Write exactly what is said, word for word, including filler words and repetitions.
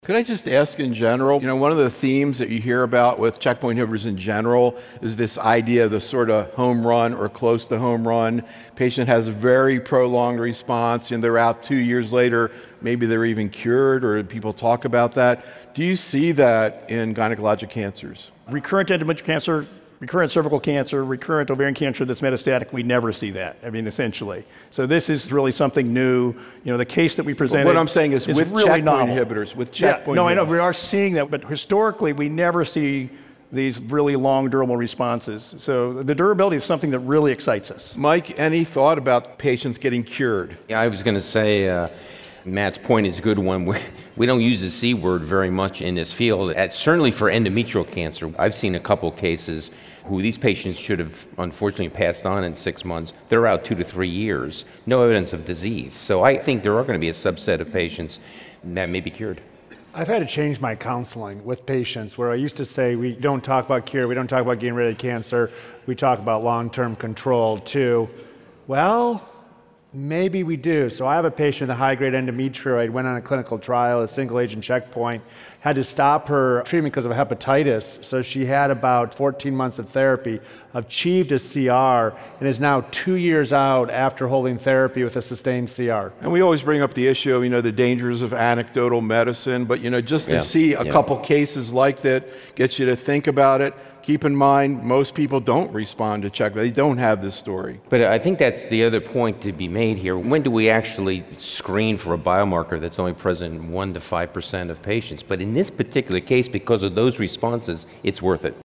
Could I just ask in general, you know, one of the themes that you hear about with checkpoint inhibitors in general is this idea of the sort of home run or close to home run. Patient has a very prolonged response and they're out two years later, maybe they're even cured, or people talk about that. Do you see that in gynecologic cancers? Recurrent endometrial cancer, recurrent cervical cancer, recurrent ovarian cancer that's metastatic, we never see that, I mean, essentially. So this is really something new. You know, the case that we presented But what I'm saying is, is with really checkpoint novel. inhibitors, with checkpoint yeah, No, inhibitors. I know, we are seeing that, but historically, we never see these really long, durable responses. So the durability is something that really excites us. Mike, any thought about patients getting cured? Yeah, I was going to say, uh, Matt's point is a good one. We, we don't use the C word very much in this field. At, certainly for endometrial cancer, I've seen a couple cases who these patients should have unfortunately passed on in six months. They're out two to three years, no evidence of disease. So I think there are going to be a subset of patients that may be cured. I've had to change my counseling with patients where I used to say we don't talk about cure, we don't talk about getting rid of cancer, we talk about long-term control too. Well, maybe we do. So I have a patient with a high-grade endometrioid, went on a clinical trial, a single-agent checkpoint, had to stop her treatment because of hepatitis. So she had about fourteen months of therapy, achieved a C R, and is now two years out after holding therapy with a sustained C R. And we always bring up the issue of, you know, the dangers of anecdotal medicine, but, you know, just to Yeah. see a Yeah. couple cases like that gets you to think about it. Keep in mind, most people don't respond to check. They don't have this story. But I think that's the other point to be made here. When do we actually screen for a biomarker that's only present in one to five percent of patients? But in this particular case, because of those responses, it's worth it.